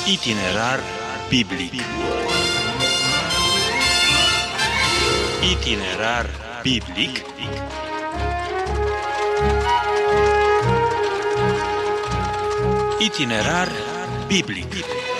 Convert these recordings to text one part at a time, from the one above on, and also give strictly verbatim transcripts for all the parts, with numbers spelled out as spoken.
Itinerar biblic. Itinerar biblic. Itinerar biblic.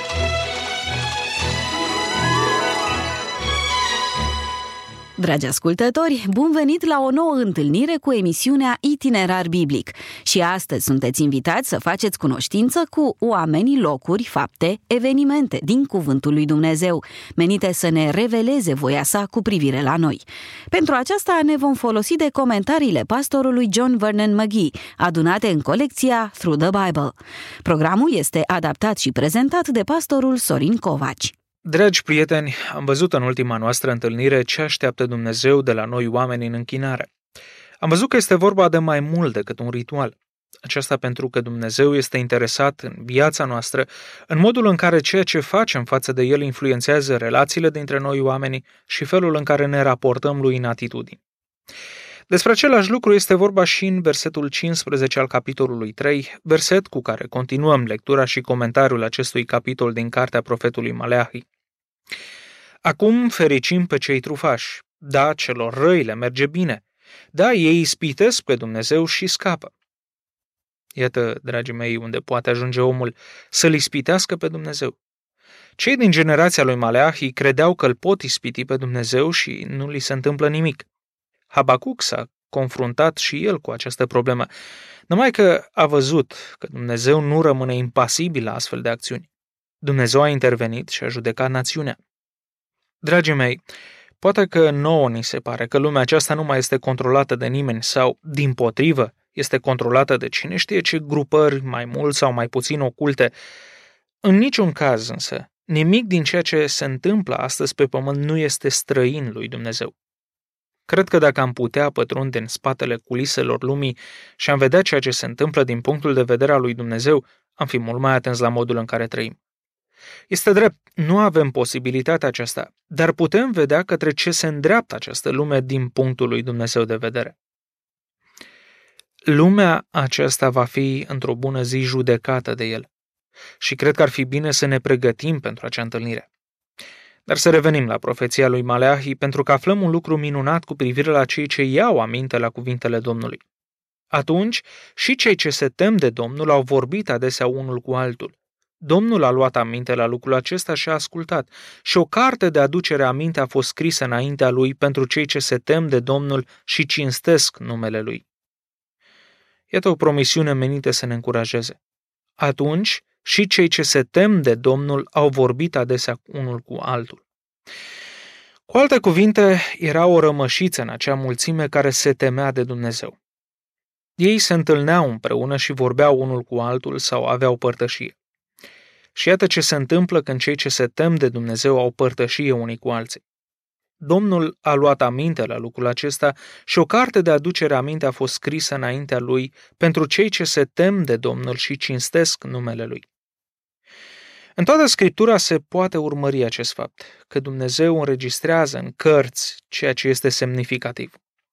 Dragi ascultători, bun venit la o nouă întâlnire cu emisiunea Itinerar Biblic. Și astăzi sunteți invitați să faceți cunoștință cu oamenii, locuri, fapte, evenimente din Cuvântul lui Dumnezeu, menite să ne reveleze voia sa cu privire la noi. Pentru aceasta ne vom folosi de comentariile pastorului John Vernon McGee, adunate în colecția Through the Bible. Programul este adaptat și prezentat de pastorul Sorin Covaci. Dragi prieteni, am văzut în ultima noastră întâlnire ce așteaptă Dumnezeu de la noi oameni în închinare. Am văzut că este vorba de mai mult decât un ritual. Aceasta pentru că Dumnezeu este interesat în viața noastră, în modul în care ceea ce facem față de El influențează relațiile dintre noi oamenii și felul în care ne raportăm Lui în atitudini. Despre același lucru este vorba și în versetul cincisprezece al capitolului trei, verset cu care continuăm lectura și comentariul acestui capitol din cartea profetului Maleahi. Acum fericim pe cei trufași, da, celor răi le merge bine, da, ei ispitesc pe Dumnezeu și scapă. Iată, dragii mei, unde poate ajunge omul să-L ispitească pe Dumnezeu. Cei din generația lui Maleahi credeau că îl pot ispiti pe Dumnezeu și nu li se întâmplă nimic. Habacuc s-a confruntat și el cu această problemă, numai că a văzut că Dumnezeu nu rămâne impasibil la astfel de acțiuni. Dumnezeu a intervenit și a judecat națiunea. Dragii mei, poate că nouă ni se pare că lumea aceasta nu mai este controlată de nimeni sau, dimpotrivă, este controlată de cine știe ce grupări mai mult sau mai puțin oculte. În niciun caz însă, nimic din ceea ce se întâmplă astăzi pe pământ nu este străin lui Dumnezeu. Cred că dacă am putea pătrunde în spatele culiselor lumii și am vedea ceea ce se întâmplă din punctul de vedere al lui Dumnezeu, am fi mult mai atenți la modul în care trăim. Este drept, nu avem posibilitatea aceasta, dar putem vedea către ce se îndreaptă această lume din punctul lui Dumnezeu de vedere. Lumea aceasta va fi într-o bună zi judecată de El și cred că ar fi bine să ne pregătim pentru acea întâlnire. Dar să revenim la profeția lui Maleahi, pentru că aflăm un lucru minunat cu privire la cei ce iau aminte la cuvintele Domnului. Atunci, și cei ce se tem de Domnul au vorbit adesea unul cu altul. Domnul a luat aminte la lucrul acesta și a ascultat, și o carte de aducere aminte a fost scrisă înaintea lui pentru cei ce se tem de Domnul și cinstesc numele lui. Iată o promisiune menită să ne încurajeze. Atunci, și cei ce se tem de Domnul au vorbit adesea unul cu altul. Cu alte cuvinte, era o rămășiță în acea mulțime care se temea de Dumnezeu. Ei se întâlneau împreună și vorbeau unul cu altul sau aveau părtășie. Și iată ce se întâmplă când cei ce se tem de Dumnezeu au părtășie unii cu alții. Domnul a luat aminte la lucrul acesta și o carte de aducere aminte a fost scrisă înaintea lui pentru cei ce se tem de Domnul și cinstesc numele lui. În toată Scriptura se poate urmări acest fapt, că Dumnezeu înregistrează în cărți ceea ce este semnificativ.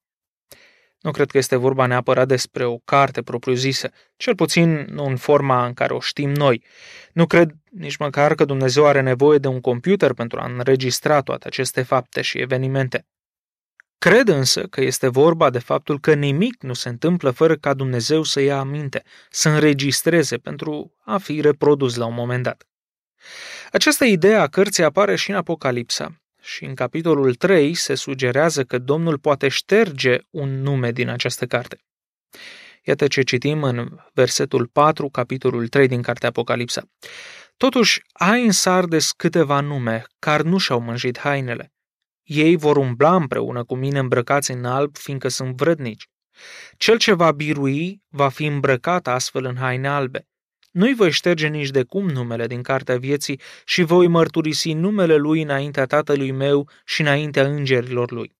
Nu cred că este vorba neapărat despre o carte propriu-zisă, cel puțin nu în forma în care o știm noi. Nu cred nici măcar că Dumnezeu are nevoie de un computer pentru a înregistra toate aceste fapte și evenimente. Cred însă că este vorba de faptul că nimic nu se întâmplă fără ca Dumnezeu să ia aminte, să înregistreze pentru a fi reprodus la un moment dat. Această idee a cărții apare și în Apocalipsa și în capitolul trei se sugerează că Domnul poate șterge un nume din această carte. Iată ce citim în versetul patru, capitolul trei din cartea Apocalipsa. Totuși, ai în Sardes câteva nume care nu și-au mânjit hainele. Ei vor umbla împreună cu mine îmbrăcați în alb, fiindcă sunt vrednici. Cel ce va birui va fi îmbrăcat astfel în haine albe. Nu-i voi șterge nici de cum numele din cartea vieții și voi mărturisi numele lui înaintea Tatălui meu și înaintea îngerilor lui.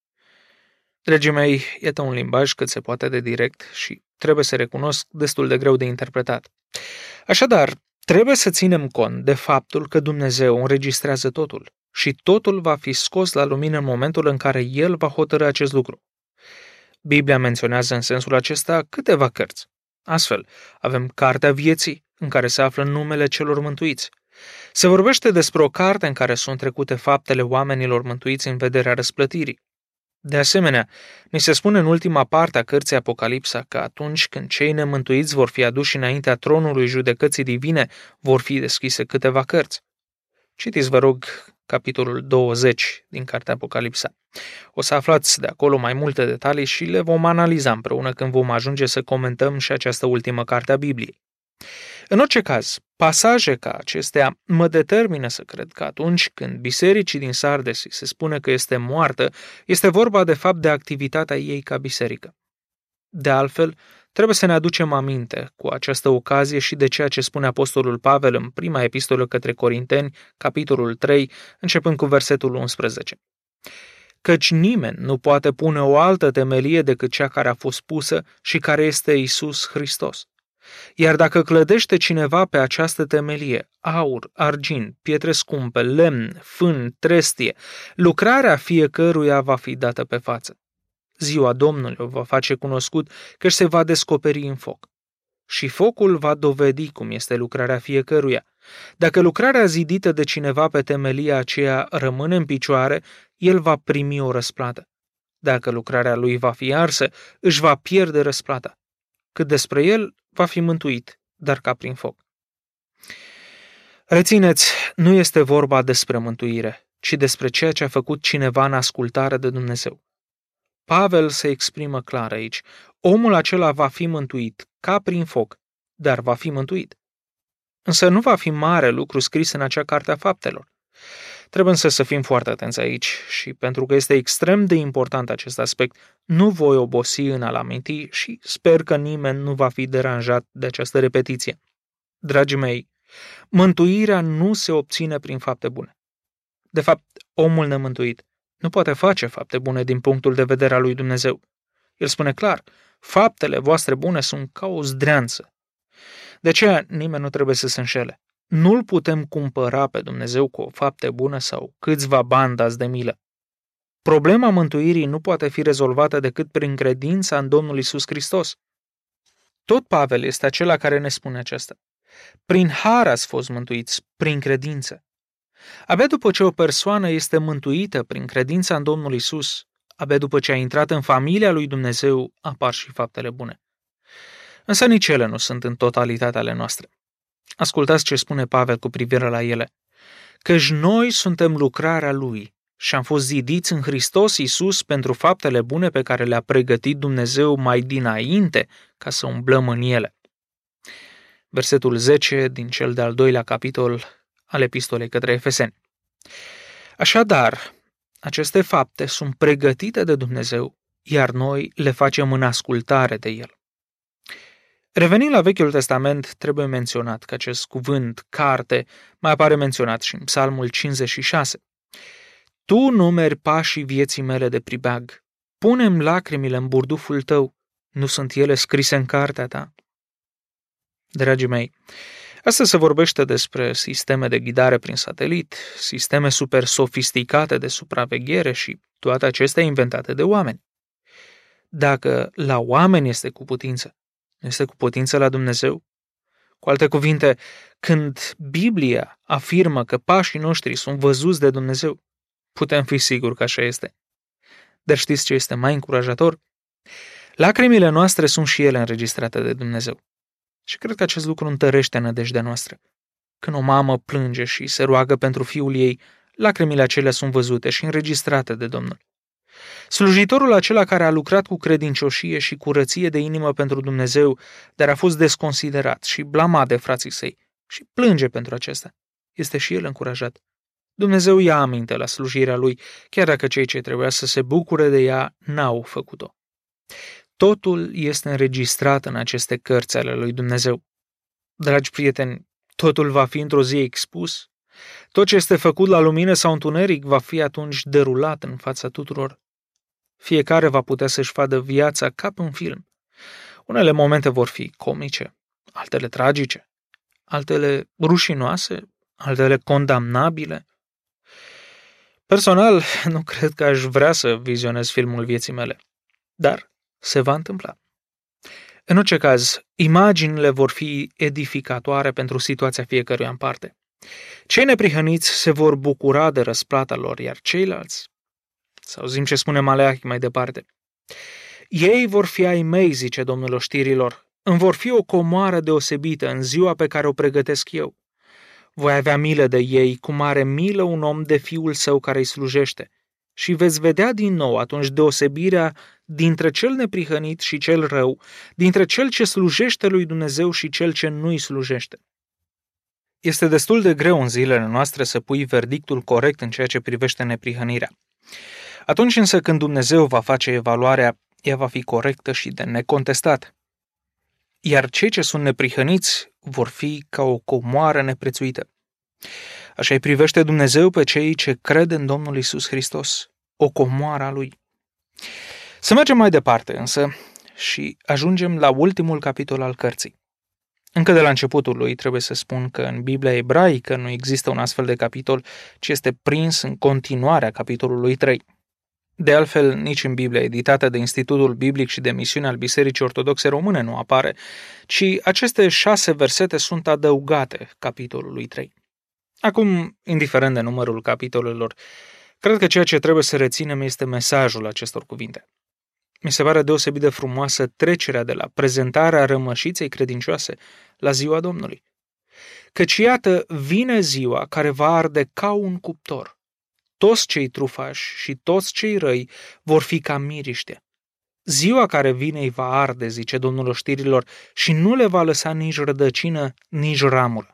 Dragii mei, iată un limbaj cât se poate de direct și trebuie să recunosc destul de greu de interpretat. Așadar, trebuie să ținem cont de faptul că Dumnezeu înregistrează totul și totul va fi scos la lumină în momentul în care El va hotărî acest lucru. Biblia menționează în sensul acesta câteva cărți. Astfel, avem Cartea Vieții, în care se află numele celor mântuiți. Se vorbește despre o carte în care sunt trecute faptele oamenilor mântuiți în vederea răsplătirii. De asemenea, ni se spune în ultima parte a cărții Apocalipsa că atunci când cei nemântuiți vor fi aduși înaintea tronului judecății divine, vor fi deschise câteva cărți. Citiți, vă rog, capitolul douăzeci din cartea Apocalipsa. O să aflați de acolo mai multe detalii și le vom analiza împreună când vom ajunge să comentăm și această ultimă carte a Bibliei. În orice caz, pasaje ca acestea mă determină să cred că atunci când bisericii din Sardes se spune că este moartă, este vorba de fapt de activitatea ei ca biserică. De altfel, trebuie să ne aducem aminte cu această ocazie și de ceea ce spune apostolul Pavel în prima epistolă către Corinteni, capitolul trei, începând cu versetul unsprezece. Căci nimeni nu poate pune o altă temelie decât cea care a fost pusă și care este Iisus Hristos. Iar dacă clădește cineva pe această temelie, aur, argint, pietre scumpe, lemn, fân, trestie, lucrarea fiecăruia va fi dată pe față. Ziua Domnului o va face cunoscut că se va descoperi în foc. Și focul va dovedi cum este lucrarea fiecăruia. Dacă lucrarea zidită de cineva pe temelia aceea rămâne în picioare, el va primi o răsplată. Dacă lucrarea lui va fi arsă, își va pierde răsplata. Cât despre el, va fi mântuit, dar ca prin foc. Rețineți, nu este vorba despre mântuire, ci despre ceea ce a făcut cineva în ascultare de Dumnezeu. Pavel se exprimă clar aici. Omul acela va fi mântuit, ca prin foc, dar va fi mântuit. Însă nu va fi mare lucru scris în acea carte a faptelor. Trebuie însă să fim foarte atenți aici și pentru că este extrem de important acest aspect, nu voi obosi în a-l aminti și sper că nimeni nu va fi deranjat de această repetiție. Dragii mei, mântuirea nu se obține prin fapte bune. De fapt, omul nemântuit nu poate face fapte bune din punctul de vedere al lui Dumnezeu. El spune clar, faptele voastre bune sunt ca o zdreanță. De aceea nimeni nu trebuie să se înșele. Nu-L putem cumpăra pe Dumnezeu cu o fapte bună sau câțiva bani dați de milă. Problema mântuirii nu poate fi rezolvată decât prin credința în Domnul Iisus Hristos. Tot Pavel este acela care ne spune aceasta. Prin har ați fost mântuiți, prin credință. Abia după ce o persoană este mântuită prin credința în Domnul Iisus, abia după ce a intrat în familia lui Dumnezeu, apar și faptele bune. Însă nici ele nu sunt în totalitatea ale noastre. Ascultați ce spune Pavel cu privire la ele. Căci noi suntem lucrarea Lui și am fost zidiți în Hristos Iisus pentru faptele bune pe care le-a pregătit Dumnezeu mai dinainte ca să umblăm în ele. Versetul zece din cel de-al doilea capitol al epistolei către Efeseni. Așadar, aceste fapte sunt pregătite de Dumnezeu, iar noi le facem în ascultare de El. Revenind la Vechiul Testament, trebuie menționat că acest cuvânt, carte, mai apare menționat și în Psalmul cincizeci și șase. Tu numeri pașii vieții mele de pribeag, pune-mi lacrimile în burduful tău, nu sunt ele scrise în cartea ta? Dragii mei, astăzi se vorbește despre sisteme de ghidare prin satelit, sisteme super sofisticate de supraveghere și toate acestea inventate de oameni. Dacă la oameni este cu putință, nu este cu putință la Dumnezeu? Cu alte cuvinte, când Biblia afirmă că pașii noștri sunt văzuți de Dumnezeu, putem fi siguri că așa este. Dar știți ce este mai încurajator? Lacrimile noastre sunt și ele înregistrate de Dumnezeu. Și cred că acest lucru întărește nădejdea noastră. Când o mamă plânge și se roagă pentru fiul ei, lacrimile acelea sunt văzute și înregistrate de Domnul. Slujitorul acela care a lucrat cu credincioșie și curăție de inimă pentru Dumnezeu, dar a fost desconsiderat și blamat de frații săi și plânge pentru acesta, este și el încurajat. Dumnezeu ia aminte la slujirea lui, chiar dacă cei ce trebuia să se bucure de ea n-au făcut-o. Totul este înregistrat în aceste cărți ale lui Dumnezeu. Dragi prieteni, totul va fi într-o zi expus. Tot ce este făcut la lumină sau întuneric va fi atunci derulat în fața tuturor. Fiecare va putea să-și vadă viața ca pe un film. Unele momente vor fi comice, altele tragice, altele rușinoase, altele condamnabile. Personal, nu cred că aș vrea să vizionez filmul vieții mele, dar se va întâmpla. În orice caz, imaginile vor fi edificatoare pentru situația fiecăruia în parte. Cei neprihăniți se vor bucura de răsplata lor, iar ceilalți, să auzim ce spune Maleahi mai departe, ei vor fi ai mei, zice Domnul oștirilor, îmi vor fi o comoară deosebită în ziua pe care o pregătesc eu. Voi avea milă de ei, cum are milă un om de fiul său care îi slujește. Și veți vedea din nou atunci deosebirea dintre cel neprihănit și cel rău, dintre cel ce slujește lui Dumnezeu și cel ce nu îi slujește. Este destul de greu în zilele noastre să pui verdictul corect în ceea ce privește neprihănirea. Atunci însă când Dumnezeu va face evaluarea, ea va fi corectă și de necontestat. Iar cei ce sunt neprihăniți vor fi ca o comoară neprețuită. Așa îi privește Dumnezeu pe cei ce cred în Domnul Iisus Hristos, o comoară a Lui. Să mergem mai departe însă și ajungem la ultimul capitol al cărții. Încă de la începutul lui trebuie să spun că în Biblia ebraică nu există un astfel de capitol, ci este prins în continuarea capitolului trei. De altfel, nici în Biblia editată de Institutul Biblic și de Misiune al Bisericii Ortodoxe Române nu apare, ci aceste șase versete sunt adăugate capitolului trei. Acum, indiferent de numărul capitolelor, cred că ceea ce trebuie să reținem este mesajul acestor cuvinte. Mi se pare deosebit de frumoasă trecerea de la prezentarea rămășiței credincioase la ziua Domnului. Căci iată, vine ziua care va arde ca un cuptor. Toți cei trufași și toți cei răi vor fi ca miriște. Ziua care vine îi va arde, zice Domnul oștirilor, și nu le va lăsa nici rădăcină, nici ramură.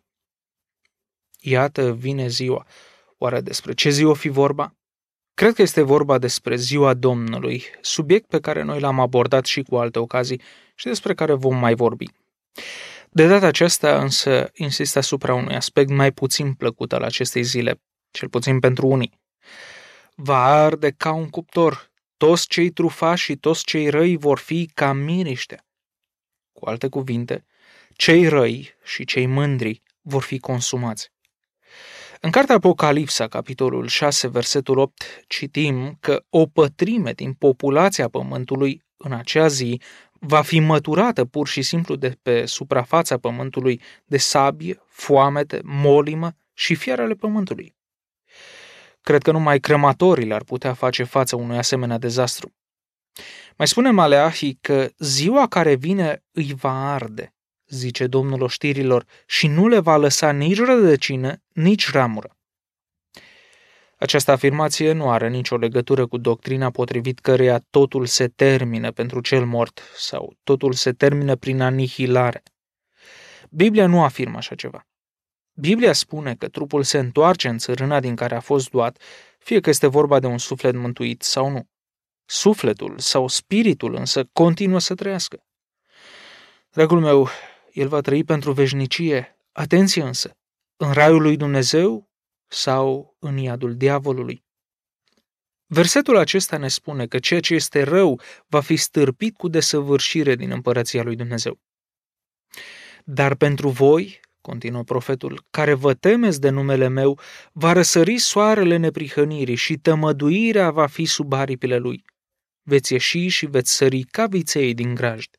Iată, vine ziua. Oare despre ce zi o fi vorba? Cred că este vorba despre ziua Domnului, subiect pe care noi l-am abordat și cu alte ocazii și despre care vom mai vorbi. De data aceasta însă insist asupra unui aspect mai puțin plăcut al acestei zile, cel puțin pentru unii. Va arde ca un cuptor, toți cei trufași și toți cei răi vor fi ca miriște. Cu alte cuvinte, cei răi și cei mândri vor fi consumați. În cartea Apocalipsa, capitolul șase, versetul opt, citim că o pătrime din populația pământului în acea zi va fi măturată pur și simplu de pe suprafața pământului de sabie, foamete, molimă și fiarele pământului. Cred că numai crematorii ar putea face față unui asemenea dezastru. Mai spune Maleahi că ziua care vine îi va arde, zice Domnul oștirilor, și nu le va lăsa nici rădăcină, nici ramură. Această afirmație nu are nicio legătură cu doctrina potrivit căreia totul se termină pentru cel mort sau totul se termină prin anihilare. Biblia nu afirmă așa ceva. Biblia spune că trupul se întoarce în țărâna din care a fost luat, fie că este vorba de un suflet mântuit sau nu. Sufletul sau spiritul însă continuă să trăiască. Dragul meu, el va trăi pentru veșnicie. Atenție însă, în raiul lui Dumnezeu sau în iadul diavolului. Versetul acesta ne spune că ceea ce este rău va fi stârpit cu desăvârșire din împărăția lui Dumnezeu. Dar pentru voi, continuă profetul, care vă temeți de numele meu, va răsări soarele neprihănirii și tămăduirea va fi sub aripile lui. Veți ieși și veți sări ca viței din grajd.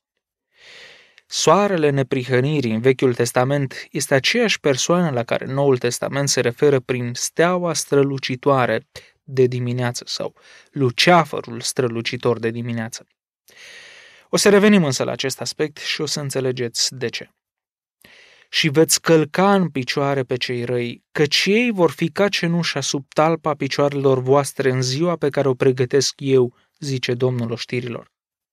Soarele neprihănirii în Vechiul Testament este aceeași persoană la care Noul Testament se referă prin steaua strălucitoare de dimineață sau luceafărul strălucitor de dimineață. O să revenim însă la acest aspect și o să înțelegeți de ce. Și veți călca în picioare pe cei răi, căci ei vor fi ca cenușa sub talpa picioarelor voastre în ziua pe care o pregătesc eu, zice Domnul oștirilor.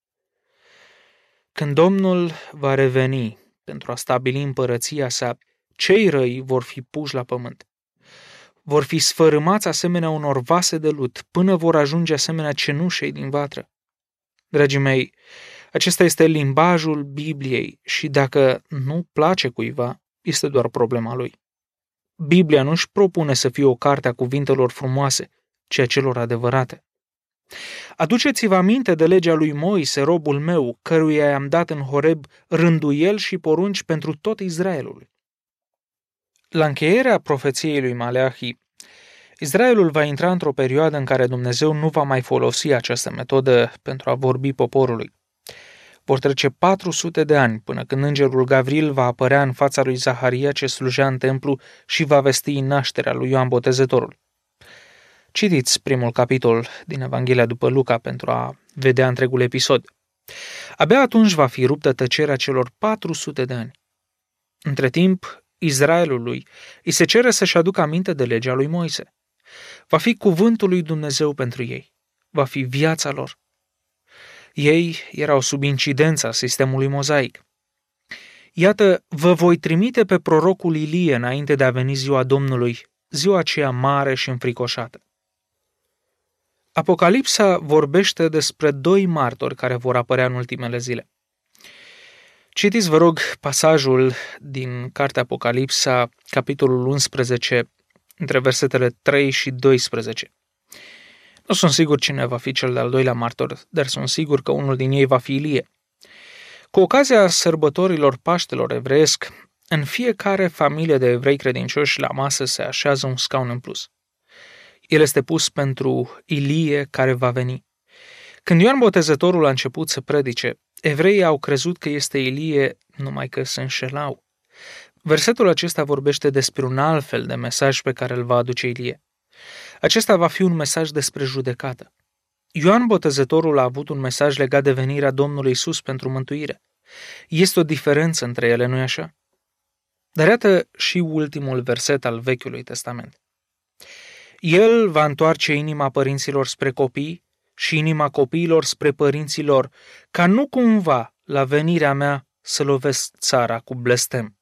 Când Domnul va reveni pentru a stabili împărăția sa, cei răi vor fi puși la pământ. Vor fi sfărâmați asemenea unor vase de lut, până vor ajunge asemenea cenușei din vatră. Dragii mei, acesta este limbajul Bibliei și dacă nu place cuiva, este doar problema lui. Biblia nu își propune să fie o carte a cuvintelor frumoase, ci a celor adevărate. Aduceți-vă aminte de legea lui Moise, robul meu, căruia i-am dat în Horeb rânduieli și porunci pentru tot Israelul. La încheierea profeției lui Maleahi, Israelul va intra într-o perioadă în care Dumnezeu nu va mai folosi această metodă pentru a vorbi poporului. Vor trece patru sute de ani până când îngerul Gavril va apărea în fața lui Zaharia ce slujea în templu și va vesti nașterea lui Ioan Botezătorul. Citiți primul capitol din Evanghelia după Luca pentru a vedea întregul episod. Abia atunci va fi ruptă tăcerea celor patru sute de ani. Între timp, Israelului îi se cere să-și aducă aminte de legea lui Moise. Va fi cuvântul lui Dumnezeu pentru ei. Va fi viața lor. Ei erau sub incidența sistemului mozaic. Iată, vă voi trimite pe prorocul Ilie înainte de a veni ziua Domnului, ziua aceea mare și înfricoșată. Apocalipsa vorbește despre doi martori care vor apărea în ultimele zile. Citiți, vă rog, pasajul din cartea Apocalipsa, capitolul unsprezece, între versetele trei și doisprezece. Nu sunt sigur cine va fi cel de-al doilea martor, dar sunt sigur că unul din ei va fi Ilie. Cu ocazia sărbătorilor Paștelor evreiesc, în fiecare familie de evrei credincioși la masă se așează un scaun în plus. El este pus pentru Ilie care va veni. Când Ioan Botezătorul a început să predice, evreii au crezut că este Ilie, numai că se înșelau. Versetul acesta vorbește despre un alt fel de mesaj pe care îl va aduce Ilie. Acesta va fi un mesaj despre judecată. Ioan Botezătorul a avut un mesaj legat de venirea Domnului Iisus pentru mântuire. Este o diferență între ele, nu-i așa? Dar iată și ultimul verset al Vechiului Testament. El va întoarce inima părinților spre copii și inima copiilor spre părinților, ca nu cumva la venirea mea să lovesc țara cu blestem.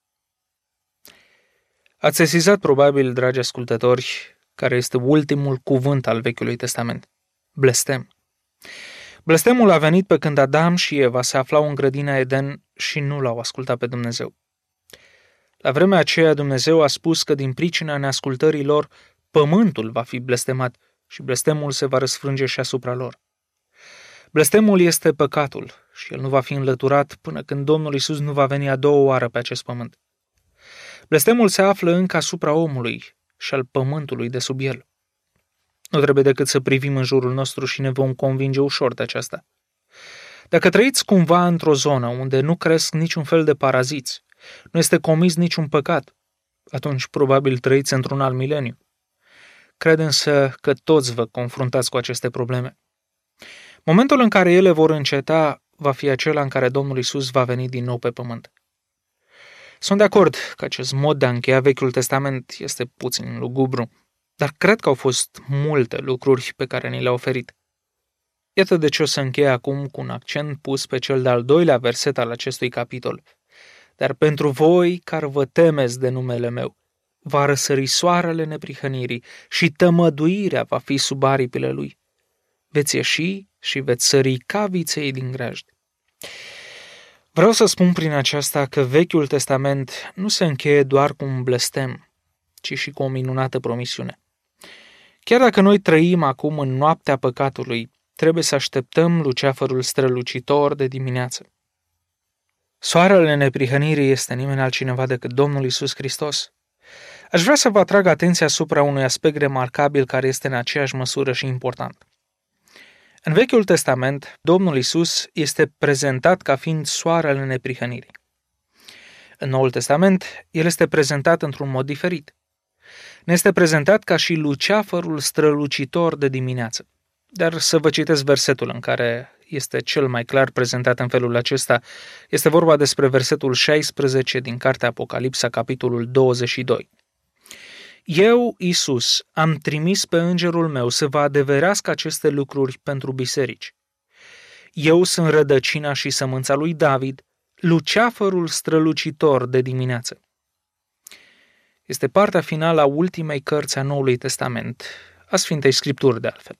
Ați sesizat probabil, dragi ascultători, care este ultimul cuvânt al Vechiului Testament. Blestem. Blestemul a venit pe când Adam și Eva se aflau în grădina Eden și nu l-au ascultat pe Dumnezeu. La vremea aceea Dumnezeu a spus că din pricina neascultării lor, pământul va fi blestemat și blestemul se va răsfrânge și asupra lor. Blestemul este păcatul și el nu va fi înlăturat până când Domnul Iisus nu va veni a doua oară pe acest pământ. Blestemul se află încă asupra omului și al pământului de sub el. Nu trebuie decât să privim în jurul nostru și ne vom convinge ușor de aceasta. Dacă trăiți cumva într-o zonă unde nu cresc niciun fel de paraziți, nu este comis niciun păcat, atunci probabil trăiți într-un alt mileniu. Cred însă că toți vă confruntați cu aceste probleme. Momentul în care ele vor înceta va fi acela în care Domnul Iisus va veni din nou pe pământ. Sunt de acord că acest mod de a încheia Vechiul Testament este puțin lugubru, dar cred că au fost multe lucruri pe care ni le-a oferit. Iată de ce o să încheie acum cu un accent pus pe cel de-al doilea verset al acestui capitol. Dar pentru voi care vă temeți de numele meu, va răsări soarele neprihănirii și tămăduirea va fi sub aripile lui. Veți ieși și veți sări ca viței din grajd. Vreau să spun prin aceasta că Vechiul Testament nu se încheie doar cu un blestem, ci și cu o minunată promisiune. Chiar dacă noi trăim acum în noaptea păcatului, trebuie să așteptăm luceafărul strălucitor de dimineață. Soarele neprihănirii este nimeni altcineva decât Domnul Iisus Hristos. Aș vrea să vă atrag atenția asupra unui aspect remarcabil care este în aceeași măsură și important. În Vechiul Testament, Domnul Iisus este prezentat ca fiind soarele neprihănirii. În Noul Testament, el este prezentat într-un mod diferit. Ne este prezentat ca și luceafărul strălucitor de dimineață. Dar să vă citesc versetul în care este cel mai clar prezentat în felul acesta. Este vorba despre versetul șaisprezece din cartea Apocalipsa, capitolul douăzeci și doi. Eu, Iisus, am trimis pe îngerul meu să vă adeverească aceste lucruri pentru biserici. Eu sunt rădăcina și sămânța lui David, luceafărul strălucitor de dimineață. Este partea finală a ultimei cărți a Noului Testament, a Sfintei Scripturi de altfel.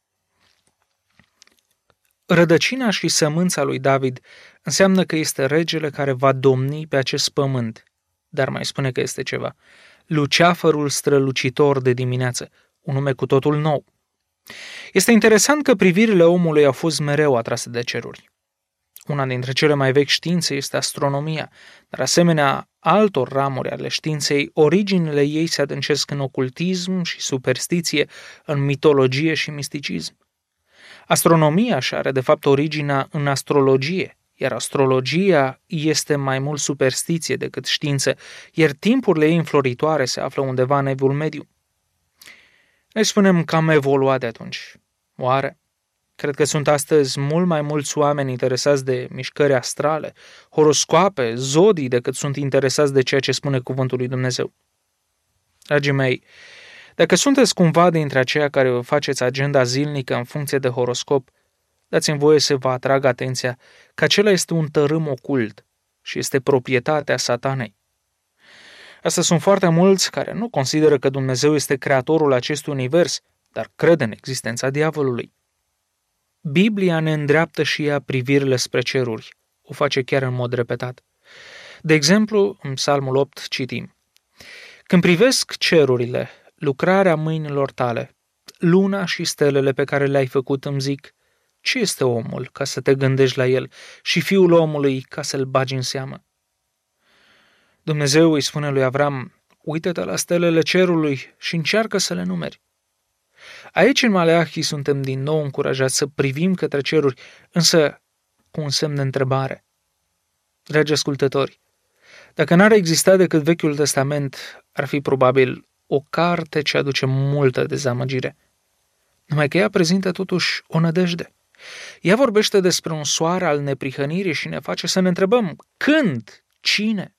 Rădăcina și sămânța lui David înseamnă că este regele care va domni pe acest pământ, dar mai spune că este ceva. Luceafărul strălucitor de dimineață, un nume cu totul nou. Este interesant că privirile omului au fost mereu atrase de ceruri. Una dintre cele mai vechi științe este astronomia, dar asemenea altor ramuri ale științei, originile ei se adâncesc în ocultism și superstiție, în mitologie și misticism. Astronomia și are de fapt originea în astrologie, iar astrologia este mai mult superstiție decât știință, iar timpurile ei înfloritoare se află undeva în Evul Mediu. Noi spunem că am evoluat de atunci. Oare? Cred că sunt astăzi mult mai mulți oameni interesați de mișcări astrale, horoscoape, zodii, decât sunt interesați de ceea ce spune cuvântul lui Dumnezeu. Dragii mei, dacă sunteți cumva dintre aceia care vă faceți agenda zilnică în funcție de horoscop, dați-mi voie să vă atrag atenția că acela este un tărâm ocult și este proprietatea Satanei. Astăzi sunt foarte mulți care nu consideră că Dumnezeu este creatorul acestui univers, dar cred în existența diavolului. Biblia ne îndreaptă și ea privirile spre ceruri. O face chiar în mod repetat. De exemplu, în Psalmul opt citim: Când privesc cerurile, lucrarea mâinilor tale, luna și stelele pe care le-ai făcut, îmi zic: ce este omul ca să te gândești la el și fiul omului ca să-l bagi în seamă? Dumnezeu îi spune lui Avram: uită-te la stelele cerului și încearcă să le numeri. Aici, în Maleahi, suntem din nou încurajați să privim către ceruri, însă cu un semn de întrebare. Dragi ascultători, dacă n-ar exista decât Vechiul Testament, ar fi probabil o carte ce aduce multă dezamăgire. Numai că ea prezintă totuși o nădejde. Ea vorbește despre un soare al neprihănirii și ne face să ne întrebăm: când? Cine?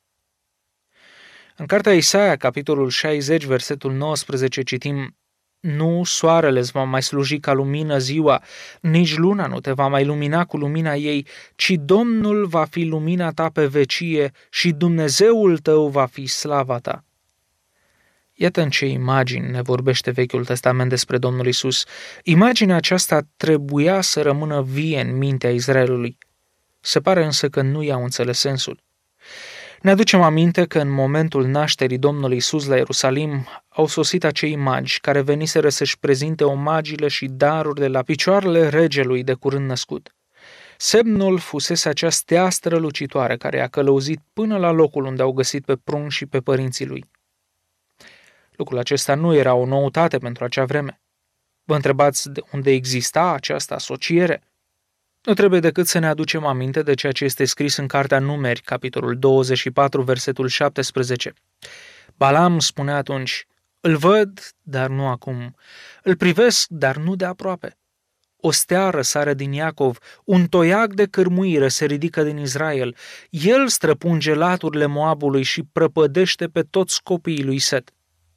În cartea Isaia, capitolul șaizeci, versetul nouăsprezece, citim: Nu soarele îți va mai sluji ca lumină ziua, nici luna nu te va mai lumina cu lumina ei, ci Domnul va fi lumina ta pe vecie și Dumnezeul tău va fi slava ta. Iată în ce imagini ne vorbește Vechiul Testament despre Domnul Iisus. Imaginea aceasta trebuia să rămână vie în mintea Israelului. Se pare însă că nu i-au înțeles sensul. Ne aducem aminte că în momentul nașterii Domnului Iisus la Ierusalim au sosit acei magi care veniseră să-și prezinte omagiile și darurile la picioarele regelui de curând născut. Semnul fusese acea stea strălucitoare care i-a călăuzit până la locul unde au găsit pe prunci și pe părinții lui. Lucrul acesta nu era o noutate pentru acea vreme. Vă întrebați de unde exista această asociere? Nu trebuie decât să ne aducem aminte de ceea ce este scris în Cartea Numeri, capitolul douăzeci și patru, versetul șaptesprezece. Balaam spune atunci: îl văd, dar nu acum. Îl privesc, dar nu de aproape. O stea răsare din Iacov, un toiac de cârmuire se ridică din Israel. El străpunge laturile Moabului și prăpădește pe toți copiii lui Set.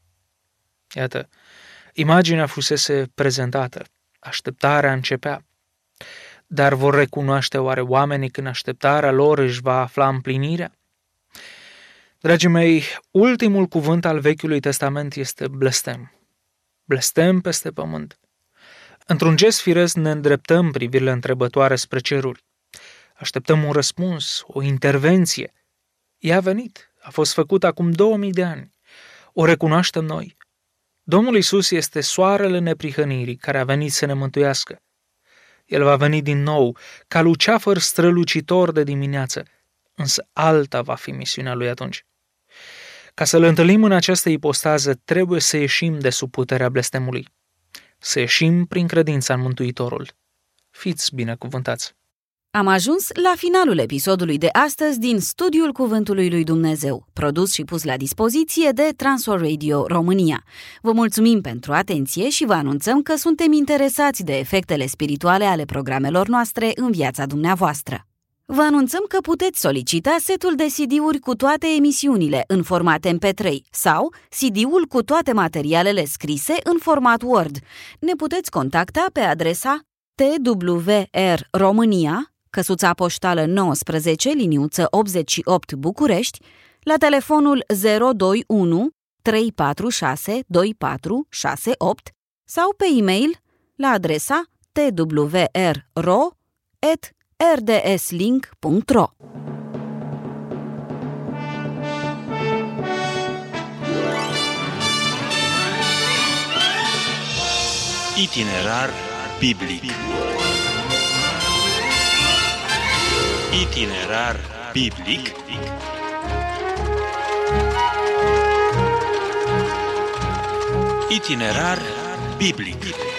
Iată, imaginea fusese prezentată. Așteptarea începea. Dar vor recunoaște oare oamenii când așteptarea lor își va afla împlinirea? Dragii mei, ultimul cuvânt al Vechiului Testament este blestem. Blestem peste pământ. Într-un gest firesc ne îndreptăm privirile întrebătoare spre ceruri. Așteptăm un răspuns, o intervenție. Ea a venit, a fost făcută acum două mii de ani. O recunoaștem noi. Domnul Iisus este soarele neprihănirii care a venit să ne mântuiască. El va veni din nou, ca luceafăr strălucitor de dimineață, însă alta va fi misiunea lui atunci. Ca să-L întâlnim în această ipostază, trebuie să ieșim de sub puterea blestemului. Să ieșim prin credința în Mântuitorul. Fiți binecuvântați! Am ajuns la finalul episodului de astăzi din Studiul Cuvântului lui Dumnezeu, produs și pus la dispoziție de Transworld Radio România. Vă mulțumim pentru atenție și vă anunțăm că suntem interesați de efectele spirituale ale programelor noastre în viața dumneavoastră. Vă anunțăm că puteți solicita setul de C D-uri cu toate emisiunile în format M P trei sau C D-ul cu toate materialele scrise în format Word. Ne puteți contacta pe adresa T W R România, căsuța poștală nouăsprezece, liniuță optzeci și opt București, la telefonul zero doi unu trei patru șase doi patru șase opt sau pe e-mail la adresa t w r ro at r d s link punct r o. Itinerar biblic. Itinerar biblic. Itinerar biblic.